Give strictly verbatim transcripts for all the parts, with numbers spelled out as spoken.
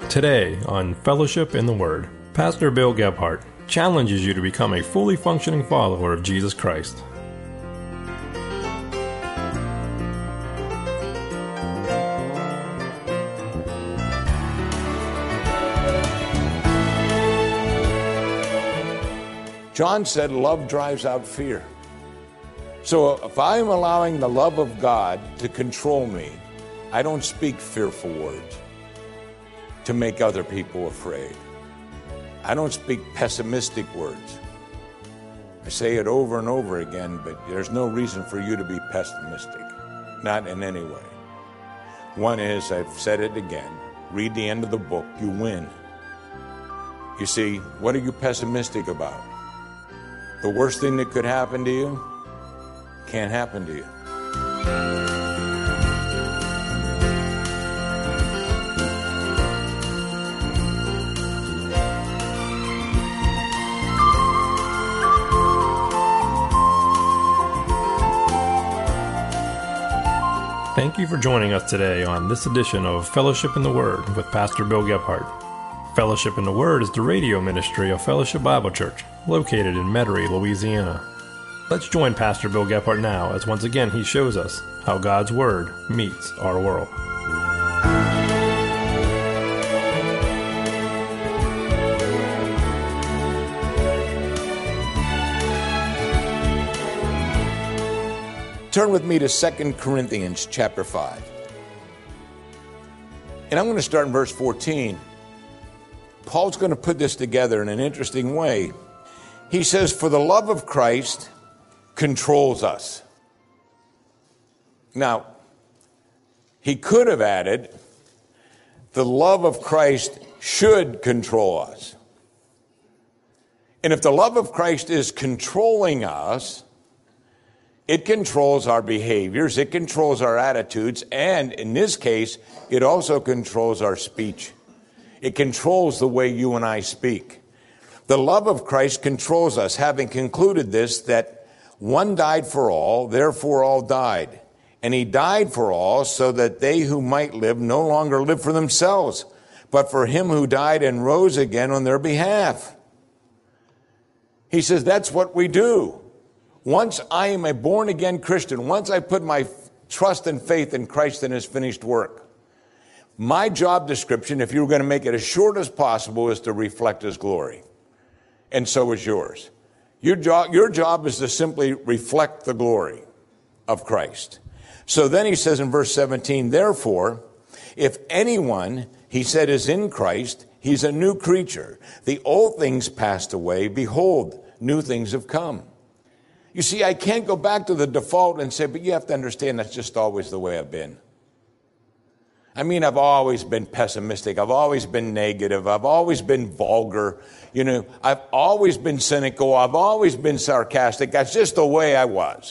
Today on Fellowship in the Word, Pastor Bill Gebhardt challenges you to become a fully functioning follower of Jesus Christ. John said love drives out fear. So if I'm allowing the love of God to control me, I don't speak fearful words to make other people afraid. I don't speak pessimistic words. I say it over and over again, but there's no reason for you to be pessimistic, not in any way. One is, I've said it again, read the end of the book, you win. You see, what are you pessimistic about? The worst thing that could happen to you can't happen to you. Thank you for joining us today on this edition of Fellowship in the Word with Pastor Bill Gebhardt. Fellowship in the Word is the radio ministry of Fellowship Bible Church, located in Metairie, Louisiana. Let's join Pastor Bill Gebhardt now as once again he shows us how God's Word meets our world. Turn with me to Second Corinthians chapter five. And I'm going to start in verse fourteen. Paul's going to put this together in an interesting way. He says, "For the love of Christ controls us." Now, he could have added, "The love of Christ should control us." And if the love of Christ is controlling us, it controls our behaviors, it controls our attitudes, and in this case, it also controls our speech. It controls the way you and I speak. The love of Christ controls us, having concluded this, that one died for all, therefore all died. And he died for all, so that they who might live no longer live for themselves, but for him who died and rose again on their behalf. He says that's what we do. Once I am a born-again Christian, once I put my trust and faith in Christ and his finished work, my job description, if you were going to make it as short as possible, is to reflect his glory. And so is yours. Your job, your job is to simply reflect the glory of Christ. So then he says in verse seventeen, "Therefore, if anyone," he said, "is in Christ, he's a new creature. The old things passed away. Behold, new things have come." You see, I can't go back to the default and say, but you have to understand that's just always the way I've been. I mean, I've always been pessimistic. I've always been negative. I've always been vulgar. You know, I've always been cynical. I've always been sarcastic. That's just the way I was.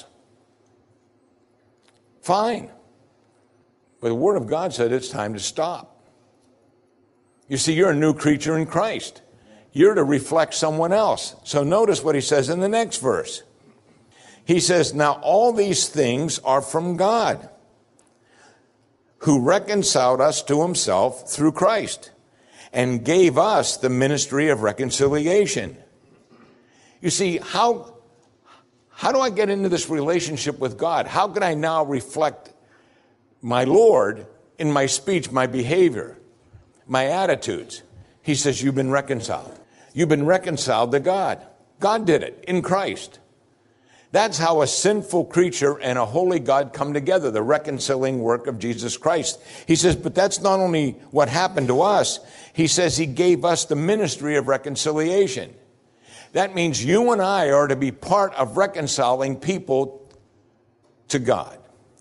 Fine. But the Word of God said it's time to stop. You see, you're a new creature in Christ. You're to reflect someone else. So notice what he says in the next verse. He says, "Now all these things are from God, who reconciled us to himself through Christ and gave us the ministry of reconciliation." You see, how, how do I get into this relationship with God? How can I now reflect my Lord in my speech, my behavior, my attitudes? He says, you've been reconciled. You've been reconciled to God. God did it in Christ. That's how a sinful creature and a holy God come together, the reconciling work of Jesus Christ. He says, but that's not only what happened to us. He says he gave us the ministry of reconciliation. That means you and I are to be part of reconciling people to God.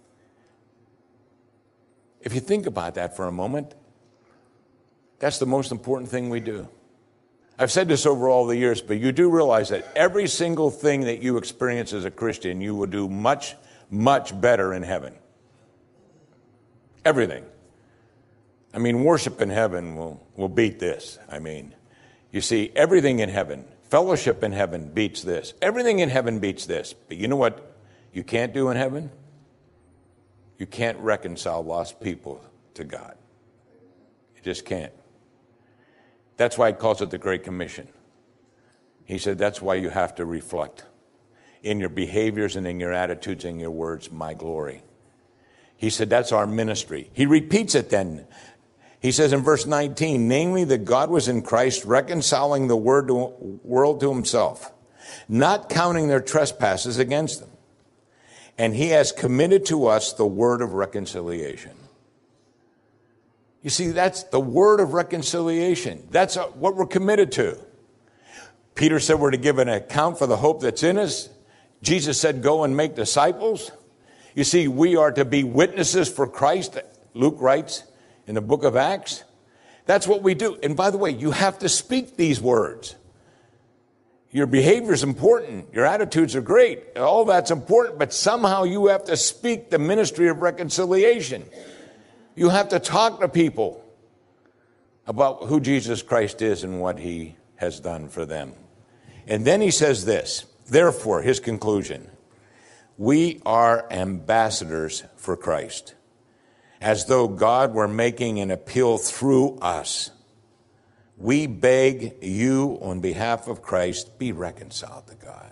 If you think about that for a moment, that's the most important thing we do. I've said this over all the years, but you do realize that every single thing that you experience as a Christian, you will do much, much better in heaven. Everything. I mean, worship in heaven will, will beat this. I mean, you see, everything in heaven, fellowship in heaven beats this. Everything in heaven beats this. But you know what you can't do in heaven? You can't reconcile lost people to God. You just can't. That's why he calls it the Great Commission. He said that's why you have to reflect in your behaviors and in your attitudes and your words, my glory. He said that's our ministry. He repeats it then. He says in verse nineteen, namely that God was in Christ reconciling the word to, world to himself, not counting their trespasses against them. And he has committed to us the word of reconciliation. You see, that's the word of reconciliation. That's what we're committed to. Peter said we're to give an account for the hope that's in us. Jesus said, go and make disciples. You see, we are to be witnesses for Christ, Luke writes in the book of Acts. That's what we do. And by the way, you have to speak these words. Your behavior is important. Your attitudes are great. All that's important, but somehow you have to speak the ministry of reconciliation. You have to talk to people about who Jesus Christ is and what he has done for them. And then he says this, therefore, his conclusion, we are ambassadors for Christ, as though God were making an appeal through us. We beg you on behalf of Christ, be reconciled to God.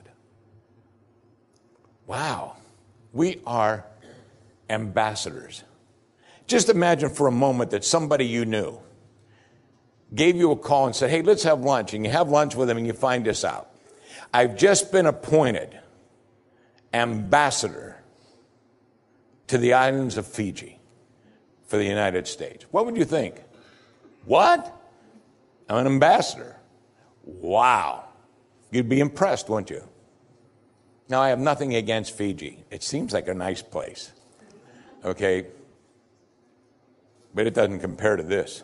Wow. We are ambassadors. Just imagine for a moment that somebody you knew gave you a call and said, hey, let's have lunch. And you have lunch with them and you find this out. I've just been appointed ambassador to the islands of Fiji for the United States. What would you think? What? I'm an ambassador. Wow. You'd be impressed, wouldn't you? Now, I have nothing against Fiji. It seems like a nice place. Okay? But it doesn't compare to this.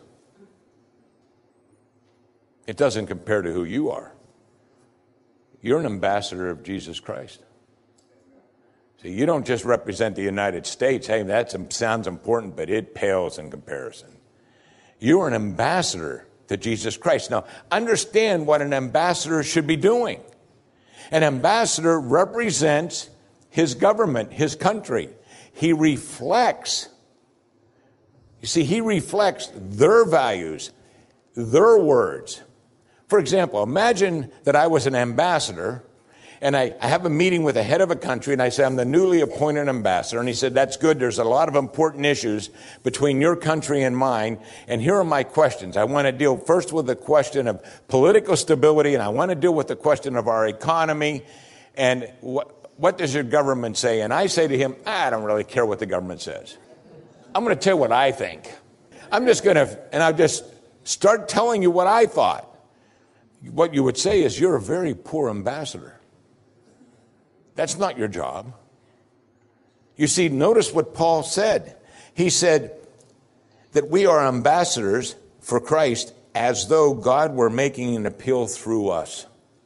It doesn't compare to who you are. You're an ambassador of Jesus Christ. See, you don't just represent the United States. Hey, that sounds important, but it pales in comparison. You're an ambassador to Jesus Christ. Now, understand what an ambassador should be doing. An ambassador represents his government, his country. He reflects, you see, he reflects their values, their words. For example, imagine that I was an ambassador and I, I have a meeting with the head of a country and I say, I'm the newly appointed ambassador. And he said, that's good. There's a lot of important issues between your country and mine. And here are my questions. I want to deal first with the question of political stability, and I want to deal with the question of our economy. And what, what does your government say? And I say to him, I don't really care what the government says. I'm going to tell you what I think. I'm just going to, and I'll just start telling you what I thought. What you would say is, you're a very poor ambassador. That's not your job. You see, notice what Paul said. He said that we are ambassadors for Christ as though God were making an appeal through us.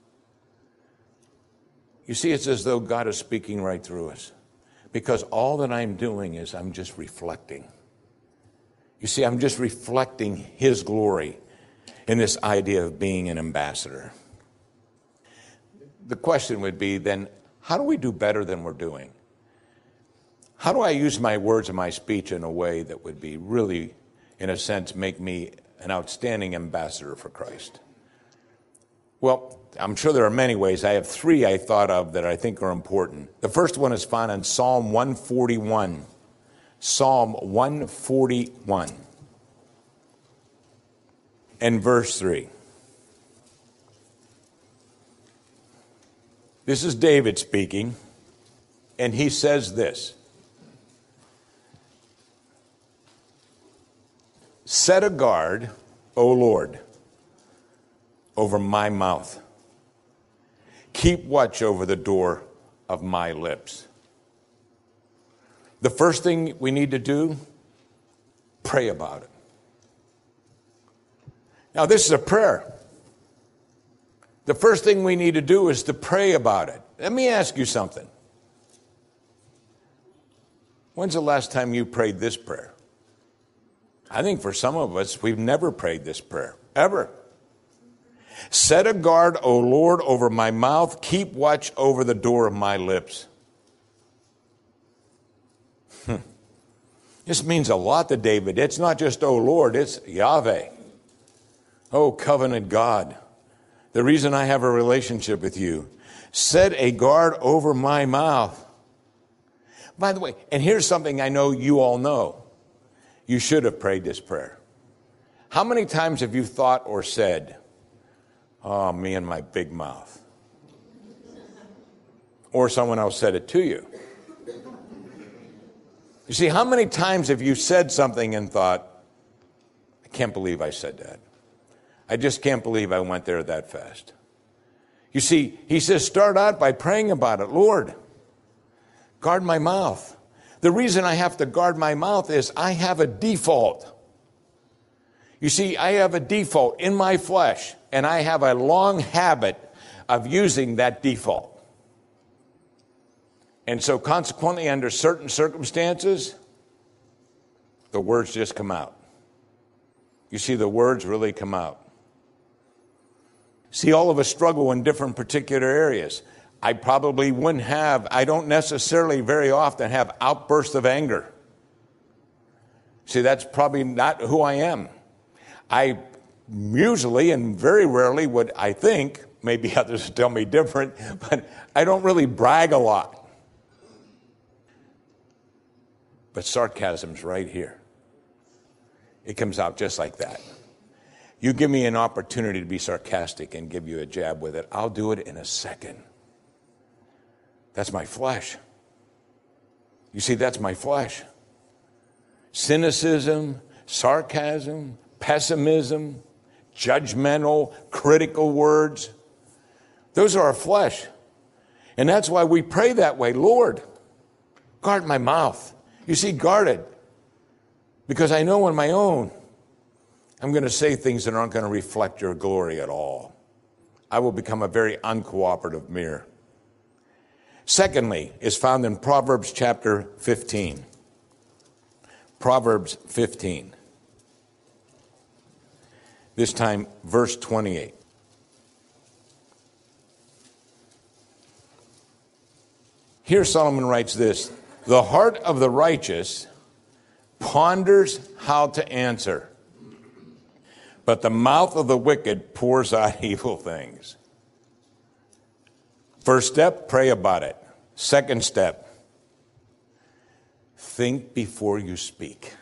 You see, it's as though God is speaking right through us. Because all that I'm doing is I'm just reflecting. You see, I'm just reflecting his glory in this idea of being an ambassador. The question would be then, how do we do better than we're doing? How do I use my words and my speech in a way that would be really, in a sense, make me an outstanding ambassador for Christ? Well, I'm sure there are many ways. I have three I thought of that I think are important. The first one is found in Psalm one forty-one. Psalm one forty-one. And verse three. This is David speaking, and he says this. Set a guard, O Lord, over my mouth. Keep watch over the door of my lips. The first thing we need to do, pray about it. Now, this is a prayer. The first thing we need to do is to pray about it. Let me ask you something. When's the last time you prayed this prayer? I think for some of us, we've never prayed this prayer, ever. Set a guard, O Lord, over my mouth. Keep watch over the door of my lips. Hmm. This means a lot to David. It's not just, O Lord, it's Yahweh. Oh, covenant God, the reason I have a relationship with you, set a guard over my mouth. By the way, and here's something I know you all know. You should have prayed this prayer. How many times have you thought or said, oh, me and my big mouth? Or someone else said it to you. You see, how many times have you said something and thought, I can't believe I said that. I just can't believe I went there that fast. You see, he says, start out by praying about it. Lord, guard my mouth. The reason I have to guard my mouth is I have a default. You see, I have a default in my flesh, and I have a long habit of using that default. And so consequently, under certain circumstances, the words just come out. You see, the words really come out. See, all of us struggle in different particular areas. I probably wouldn't have, I don't necessarily very often have outbursts of anger. See, that's probably not who I am. I usually and very rarely would, I think, maybe others tell me different, but I don't really brag a lot. But sarcasm's right here. It comes out just like that. You give me an opportunity to be sarcastic and give you a jab with it, I'll do it in a second. That's my flesh. You see, that's my flesh. Cynicism, sarcasm, pessimism, judgmental, critical words, those are our flesh. And that's why we pray that way. Lord, guard my mouth. You see, guard it. Because I know on my own, I'm going to say things that aren't going to reflect your glory at all. I will become a very uncooperative mirror. Secondly, is found in Proverbs chapter fifteen. Proverbs fifteen. This time, verse twenty-eight. Here Solomon writes this, the heart of the righteous ponders how to answer, but the mouth of the wicked pours out evil things. First step, pray about it. Second step, think before you speak.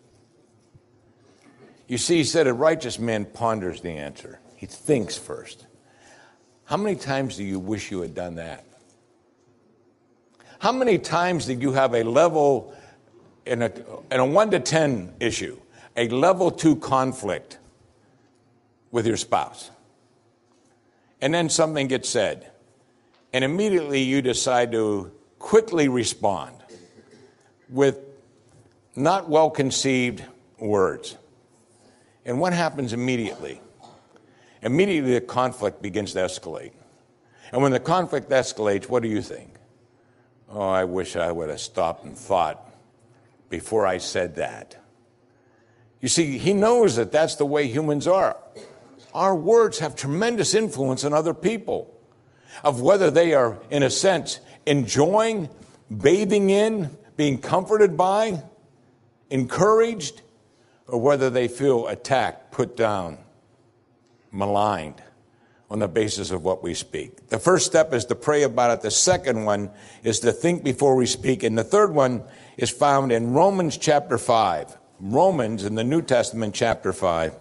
You see, he said a righteous man ponders the answer. He thinks first. How many times do you wish you had done that? How many times did you have a level, in a, in a one to ten issue, a level two conflict with your spouse? And then something gets said, and immediately you decide to quickly respond with not well-conceived words. And what happens immediately? Immediately the conflict begins to escalate. And when the conflict escalates, what do you think? Oh, I wish I would have stopped and thought before I said that. You see, he knows that that's the way humans are. Our words have tremendous influence on other people, of whether they are, in a sense, enjoying, bathing in, being comforted by, encouraged, or whether they feel attacked, put down, maligned on the basis of what we speak. The first step is to pray about it. The second one is to think before we speak. And the third one is found in Romans chapter five. Romans in the New Testament chapter five.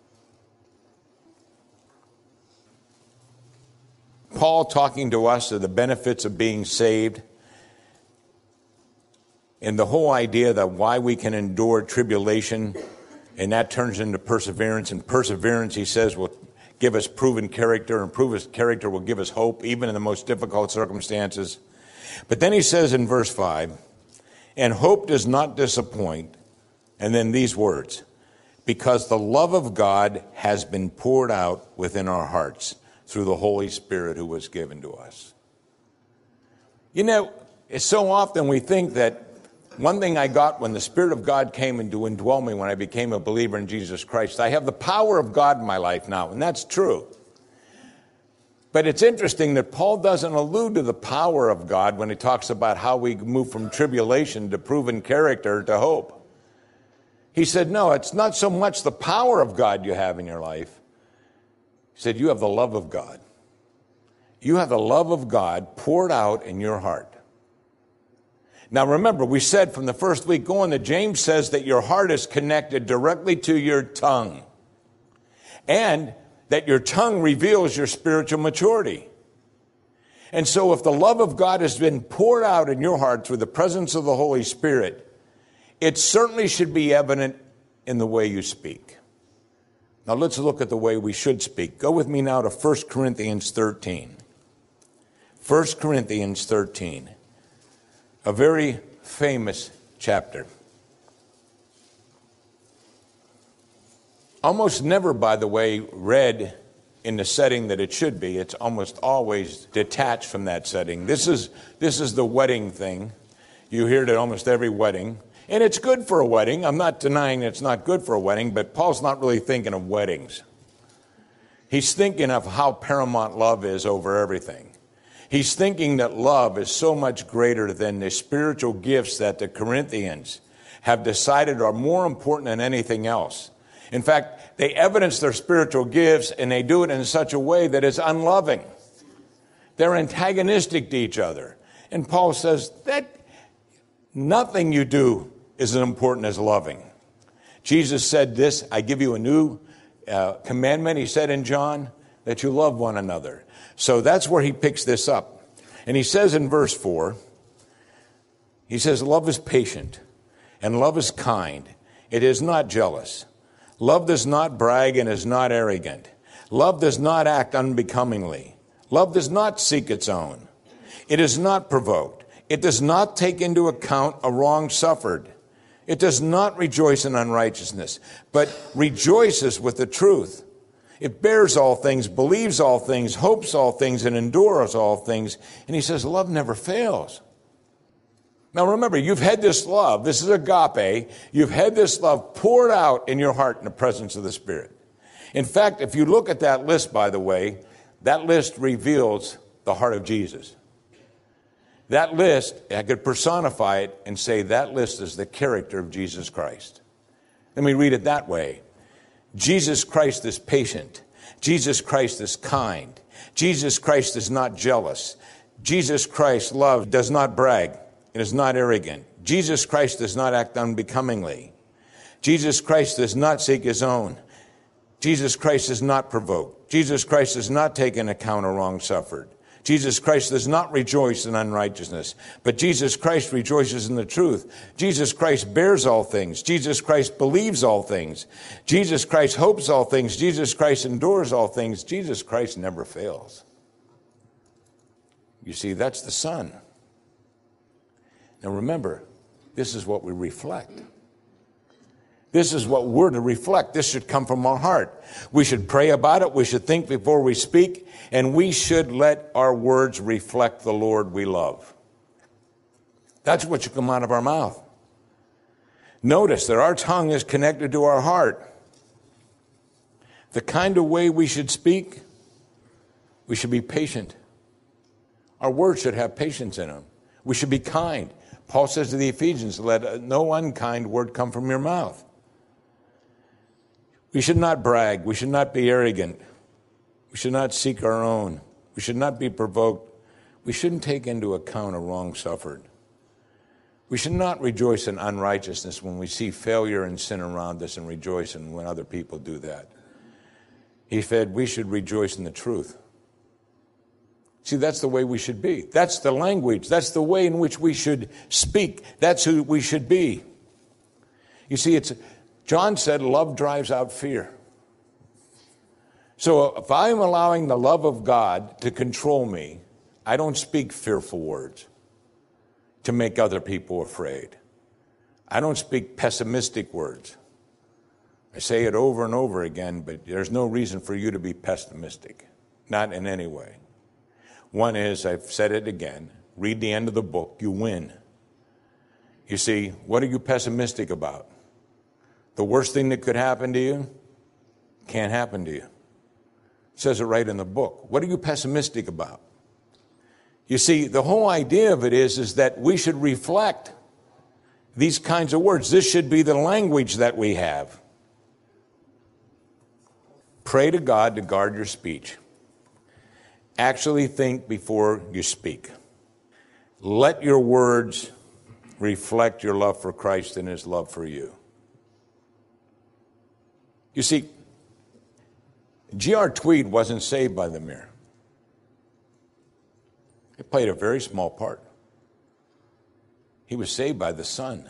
Paul talking to us of the benefits of being saved and the whole idea that why we can endure tribulation, and that turns into perseverance. And perseverance, he says, will give us proven character, and proven character will give us hope, even in the most difficult circumstances. But then he says in verse five, and hope does not disappoint. And then these words, because the love of God has been poured out within our hearts through the Holy Spirit who was given to us. You know, it's so often we think that one thing I got when the Spirit of God came and to indwell me when I became a believer in Jesus Christ, I have the power of God in my life now, and that's true. But it's interesting that Paul doesn't allude to the power of God when he talks about how we move from tribulation to proven character to hope. He said, no, it's not so much the power of God you have in your life, He said, you have the love of God. You have the love of God poured out in your heart. Now remember, we said from the first week going that James says that your heart is connected directly to your tongue, and that your tongue reveals your spiritual maturity. And so if the love of God has been poured out in your heart through the presence of the Holy Spirit, it certainly should be evident in the way you speak. Now let's look at the way we should speak. Go with me now to First Corinthians thirteen. First Corinthians thirteen, a very famous chapter. Almost never, by the way, read in the setting that it should be. It's almost always detached from that setting. This is, this is the wedding thing. You hear it at almost every wedding. And it's good for a wedding. I'm not denying it's not good for a wedding, but Paul's not really thinking of weddings. He's thinking of how paramount love is over everything. He's thinking that love is so much greater than the spiritual gifts that the Corinthians have decided are more important than anything else. In fact, they evidence their spiritual gifts, and they do it in such a way that is unloving. They're antagonistic to each other. And Paul says that nothing you do is as important as loving. Jesus said this, I give you a new uh, commandment, he said in John, that you love one another. So that's where he picks this up. And he says in verse four, he says, love is patient, and love is kind. It is not jealous. Love does not brag and is not arrogant. Love does not act unbecomingly. Love does not seek its own. It is not provoked. It does not take into account a wrong suffered. It does not rejoice in unrighteousness, but rejoices with the truth. It bears all things, believes all things, hopes all things, and endures all things. And he says, love never fails. Now remember, you've had this love. This is agape. You've had this love poured out in your heart in the presence of the Spirit. In fact, if you look at that list, by the way, that list reveals the heart of Jesus. That list, I could personify it and say that list is the character of Jesus Christ. Let me read it that way. Jesus Christ is patient. Jesus Christ is kind. Jesus Christ is not jealous. Jesus Christ's love does not brag. It is not arrogant. Jesus Christ does not act unbecomingly. Jesus Christ does not seek his own. Jesus Christ is not provoked. Jesus Christ does not take into account a wrong suffered. Jesus Christ does not rejoice in unrighteousness, but Jesus Christ rejoices in the truth. Jesus Christ bears all things. Jesus Christ believes all things. Jesus Christ hopes all things. Jesus Christ endures all things. Jesus Christ never fails. You see, that's the Son. Now remember, this is what we reflect. This is what we're to reflect. This should come from our heart. We should pray about it. We should think before we speak. And we should let our words reflect the Lord we love. That's what should come out of our mouth. Notice that our tongue is connected to our heart. The kind of way we should speak, we should be patient. Our words should have patience in them. We should be kind. Paul says to the Ephesians, let no unkind word come from your mouth. We should not brag. We should not be arrogant. We should not seek our own. We should not be provoked. We shouldn't take into account a wrong suffered. We should not rejoice in unrighteousness when we see failure and sin around us, and rejoice in when other people do that. He said we should rejoice in the truth. See, that's the way we should be. That's the language. That's the way in which we should speak. That's who we should be. You see, it's John said love drives out fear. So if I'm allowing the love of God to control me, I don't speak fearful words to make other people afraid. I don't speak pessimistic words. I say it over and over again, but there's no reason for you to be pessimistic. Not in any way. One is, I've said it again, read the end of the book, you win. You see, what are you pessimistic about? The worst thing that could happen to you can't happen to you. It says it right in the book. What are you pessimistic about? You see, the whole idea of it is, is that we should reflect these kinds of words. This should be the language that we have. Pray to God to guard your speech. Actually think before you speak. Let your words reflect your love for Christ and his love for you. You see, G R Tweed wasn't saved by the mirror. It played a very small part. He was saved by the sun.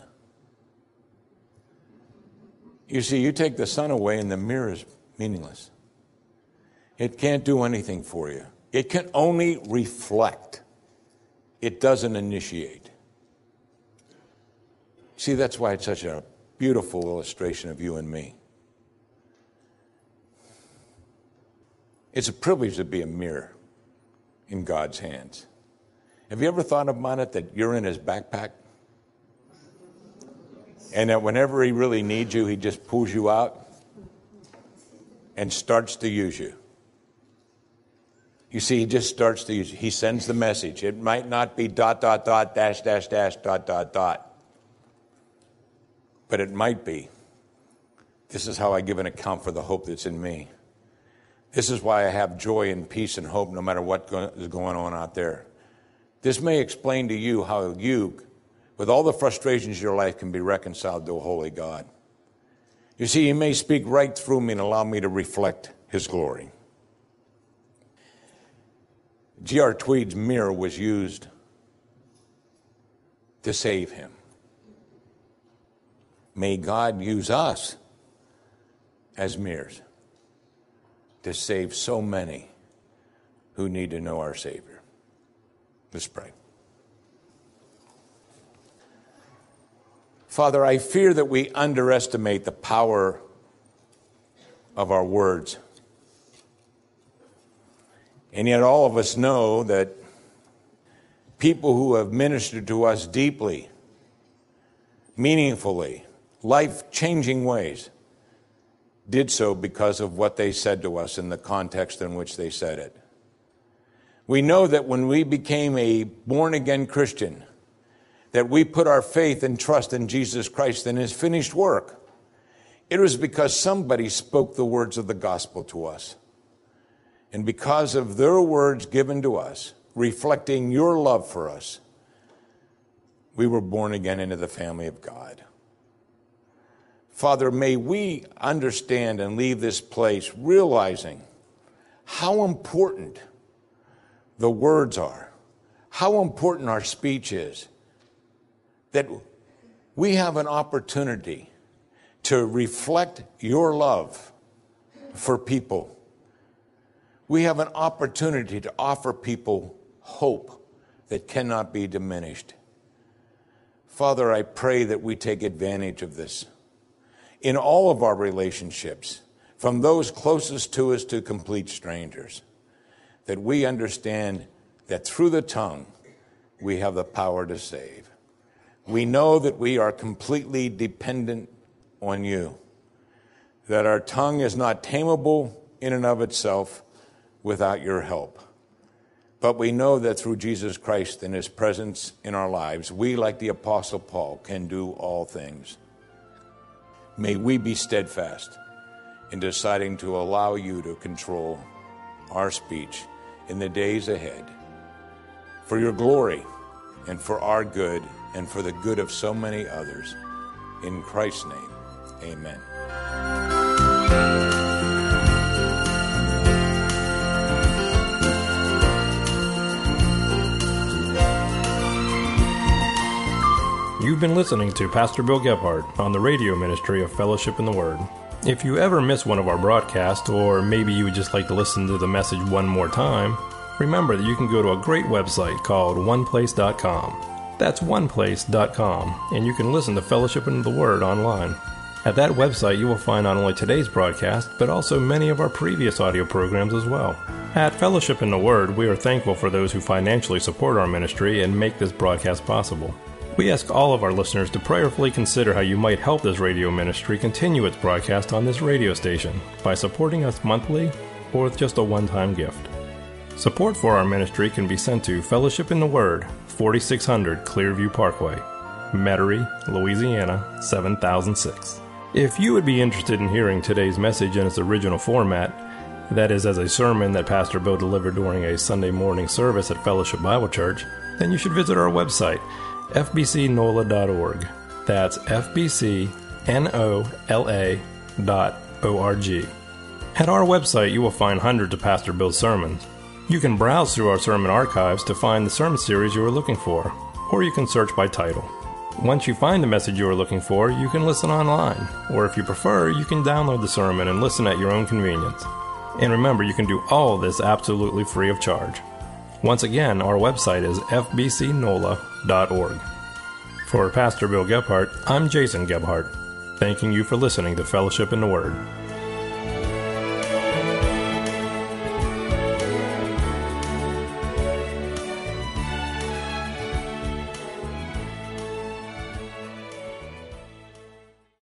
You see, you take the sun away and the mirror is meaningless. It can't do anything for you. It can only reflect. It doesn't initiate. See, that's why it's such a beautiful illustration of you and me. It's a privilege to be a mirror in God's hands. Have you ever thought about it, that you're in his backpack? And that whenever he really needs you, he just pulls you out and starts to use you. You see, he just starts to use you. He sends the message. It might not be dot, dot, dot, dash, dash, dash, dot, dot, dot. But it might be. This is how I give an account for the hope that's in me. This is why I have joy and peace and hope no matter what go- is going on out there. This may explain to you how you, with all the frustrations of your life, can be reconciled to a holy God. You see, he may speak right through me and allow me to reflect his glory. G R Tweed's mirror was used to save him. May God use us as mirrors to save so many who need to know our Savior. Let's pray. Father, I fear that we underestimate the power of our words. And yet all of us know that people who have ministered to us deeply, meaningfully, life-changing ways, did so because of what they said to us in the context in which they said it. We know that when we became a born-again Christian, that we put our faith and trust in Jesus Christ and his finished work, it was because somebody spoke the words of the gospel to us. And because of their words given to us, reflecting your love for us, we were born again into the family of God. Father, may we understand and leave this place realizing how important the words are, how important our speech is, that we have an opportunity to reflect your love for people. We have an opportunity to offer people hope that cannot be diminished. Father, I pray that we take advantage of this in all of our relationships, from those closest to us to complete strangers, that we understand that through the tongue we have the power to save. We know that we are completely dependent on you, that our tongue is not tameable in and of itself without your help. But we know that through Jesus Christ and his presence in our lives, we, like the Apostle Paul, can do all things. May we be steadfast in deciding to allow you to control our speech in the days ahead, for your glory and for our good and for the good of so many others. In Christ's name, amen. You've been listening to Pastor Bill Gebhardt on the radio ministry of Fellowship in the Word. If you ever miss one of our broadcasts, or maybe you would just like to listen to the message one more time, remember that you can go to a great website called one place dot com. That's one place dot com, and you can listen to Fellowship in the Word online. At that website, you will find not only today's broadcast, but also many of our previous audio programs as well. At Fellowship in the Word, we are thankful for those who financially support our ministry and make this broadcast possible. We ask all of our listeners to prayerfully consider how you might help this radio ministry continue its broadcast on this radio station by supporting us monthly or with just a one-time gift. Support for our ministry can be sent to Fellowship in the Word, forty-six hundred Clearview Parkway, Metairie, Louisiana, seven thousand six. If you would be interested in hearing today's message in its original format, that is, as a sermon that Pastor Bill delivered during a Sunday morning service at Fellowship Bible Church, then you should visit our website, f b c nola dot org. That's f b c nola dot org. At our website, you will find hundreds of Pastor Bill's sermons. You can browse through our sermon archives to find the sermon series you are looking for, or you can search by title. Once you find the message you are looking for, you can listen online, or if you prefer, you can download the sermon and listen at your own convenience. And remember, you can do all of this absolutely free of charge. Once again, our website is f b c nola dot org. For Pastor Bill Gebhardt, I'm Jason Gebhardt, thanking you for listening to Fellowship in the Word.